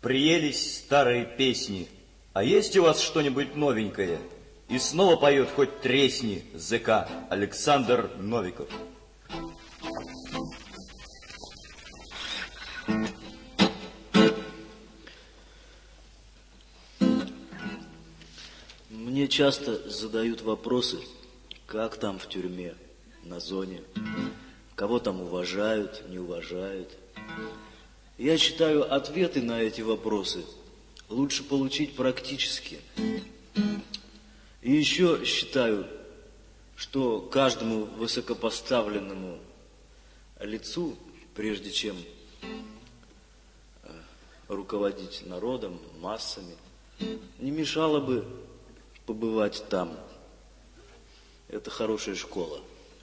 Приелись старые песни, а есть у вас что-нибудь новенькое? И снова поет хоть тресни ЗК Александр Новиков. Мне часто задают вопросы, как там в тюрьме, на зоне, кого там уважают, не уважают. Я считаю, ответы на эти вопросы лучше получить практически. И еще считаю, что каждому высокопоставленному лицу, прежде чем руководить народом, массами, не мешало бы побывать там. Это хорошая школа.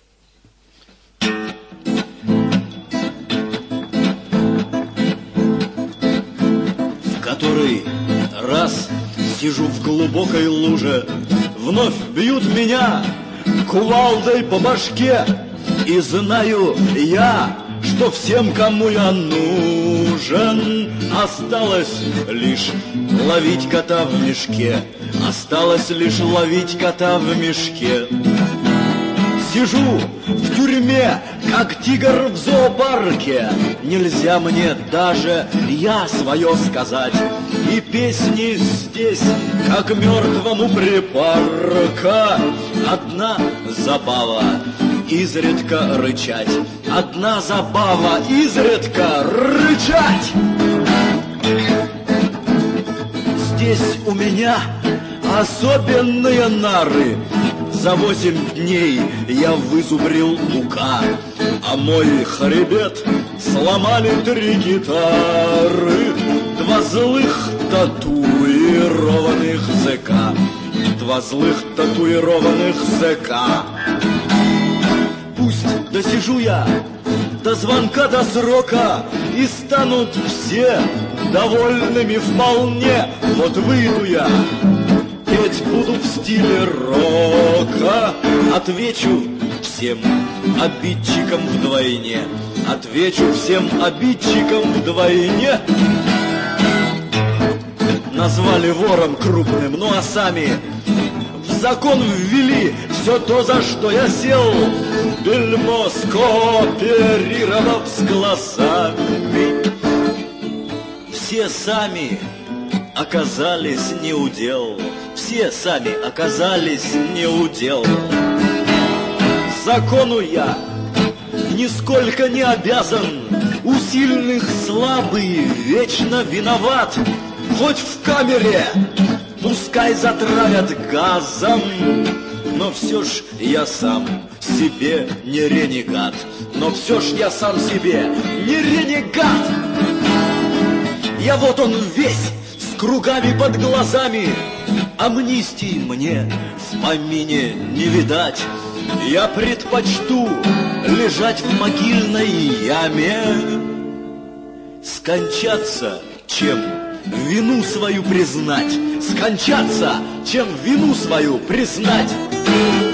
В которой раз сижу в глубокой луже, вновь бьют меня кувалдой по башке, и знаю я, что всем, кому я нужен, осталось лишь ловить кота в мешке. Осталось лишь ловить кота в мешке. Сижу в тюрьме, как тигр в зоопарке. Нельзя мне даже я свое сказать. И песни здесь, как мертвому припарка. Одна забава изредка рычать. Одна забава изредка рычать. Здесь у меня особенные нары. За 8 дней я вызубрил лука, а мой хребет сломали 3 гитары. 2 злых татуированных ЗК. 2 злых татуированных ЗК. Пусть досижу я до звонка, до срока, и станут все довольными вполне. Вот выйду я, петь буду в стиле рока. Отвечу всем обидчикам вдвойне. Отвечу всем обидчикам вдвойне. Назвали вором крупным, ну а сами в закон ввели все то, за что я сел. Бельмо скооперировав с глазами. Все сами оказались неудел. Все сами оказались неудел. Закону я нисколько не обязан. У сильных слабый вечно виноват. Хоть в камере пускай затравят газом, но все ж я сам себе не ренегат. Но все ж я сам себе не ренегат. Я вот он весь с кругами под глазами. Амнистии мне в помине не видать. Я предпочту лежать в могильной яме, скончаться, чем вину свою признать. Скончаться, чем вину свою признать.